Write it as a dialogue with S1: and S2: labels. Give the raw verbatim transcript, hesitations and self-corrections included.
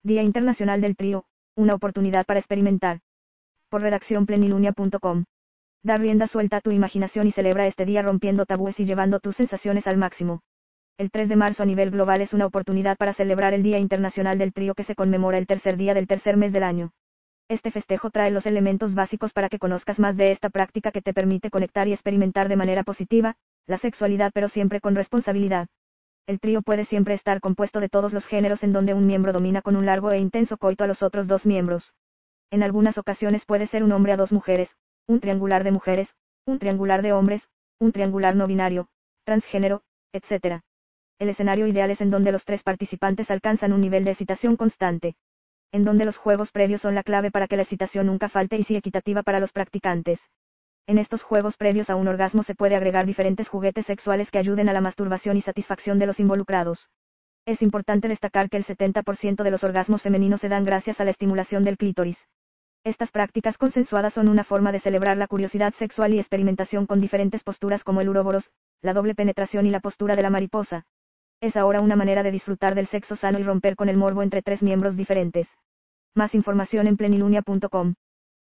S1: Día Internacional del Trío, una oportunidad para experimentar. Por redacción plenilunia punto com. Da rienda suelta a tu imaginación y celebra este día rompiendo tabúes y llevando tus sensaciones al máximo. El tres de marzo a nivel global es una oportunidad para celebrar el Día Internacional del Trío que se conmemora el tercer día del tercer mes del año. Este festejo trae los elementos básicos para que conozcas más de esta práctica que te permite conectar y experimentar de manera positiva, la sexualidad pero siempre con responsabilidad. El trío puede siempre estar compuesto de todos los géneros en donde un miembro domina con un largo e intenso coito a los otros dos miembros. En algunas ocasiones puede ser un hombre a dos mujeres, un triangular de mujeres, un triangular de hombres, un triangular no binario, transgénero, etcétera. El escenario ideal es en donde los tres participantes alcanzan un nivel de excitación constante. En donde los juegos previos son la clave para que la excitación nunca falte y sea equitativa para los practicantes. En estos juegos previos a un orgasmo se puede agregar diferentes juguetes sexuales que ayuden a la masturbación y satisfacción de los involucrados. Es importante destacar que el setenta por ciento de los orgasmos femeninos se dan gracias a la estimulación del clítoris. Estas prácticas consensuadas son una forma de celebrar la curiosidad sexual y experimentación con diferentes posturas como el uroboros, la doble penetración y la postura de la mariposa. Es ahora una manera de disfrutar del sexo sano y romper con el morbo entre tres miembros diferentes. Más información en plenilunia punto com.